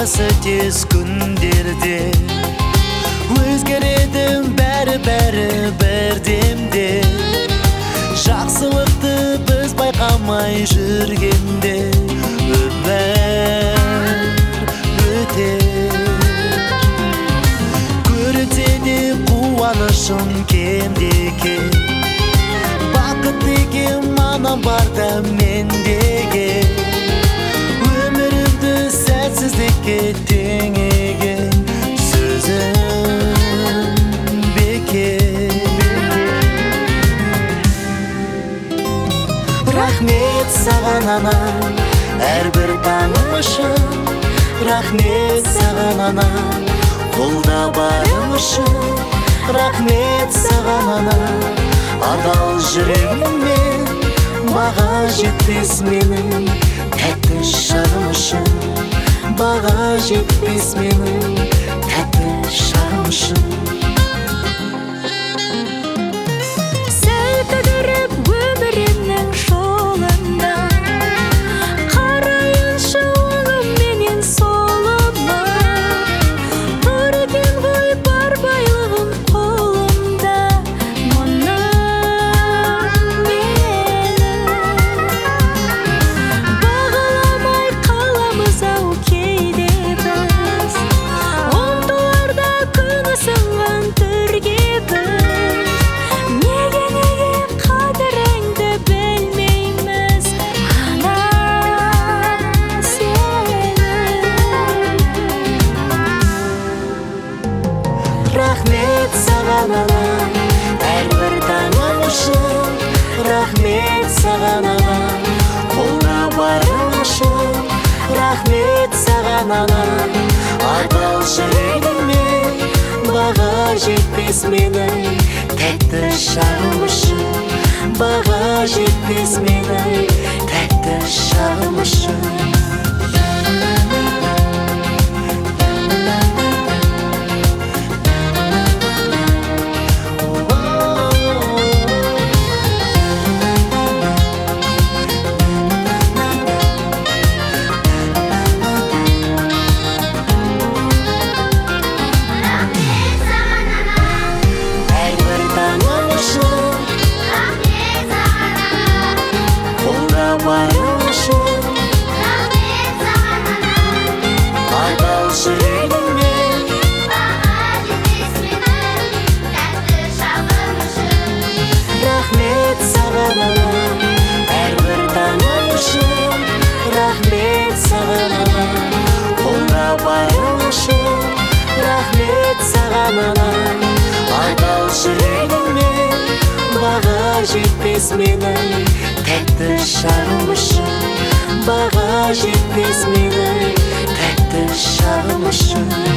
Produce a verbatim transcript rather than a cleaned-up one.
бағасы тез күндерде өзгереді бәрі-бәрі бірдемде. Жақсылықты біз байқамай жүргенде өмір өтер. Көрінсе де қуанышым кемде-ке, бақыт деген мана барда мендеге. Өмірімді сәтсіздікке теңеген сөзім бекер. Рахмет саған анам, әрбір таңым үшін. Рахмет саған анам, қолда барым үшін. Рахмет саған анам, адал жүрегіммен. Баға жетпес менің тәтті шағым үшін. Баға жетпес менің тәтті шағым үшін. Сәл кідіріп өмірімнің жолында, қарайыншы оңым менен солыма. Тұр екен ғой бар байлығым қолымда, мұны менің бағаламай қаламыз-ау кейде біз. Ұмтыларда күні сынған түрге біз. Неге-неге қадіріңді білмейміз ана сенің. Рахмет саған анам, әрбір таңым үшін. Рахмет саған анам, қолда барым үшін. Рахмет саған анам, адал жүрегіммен. Баға жетпес менің тәтті шағым үшін. Баға жетпес менің тәтті шағым үшін. Барым үшін. Рахмет саған анам, Адал жүрегіммен. баға жетпес менің тәтті шағым үшін. Рахмет саған анам, әрбір таңым үшін. Рахмет саған анам, қолда барым үшін. Рахмет саған анам, адал жүрегіммен. Баға жетпес менің тәтті шағым үшін. Баға жетпес менің тәтті шағым үшін.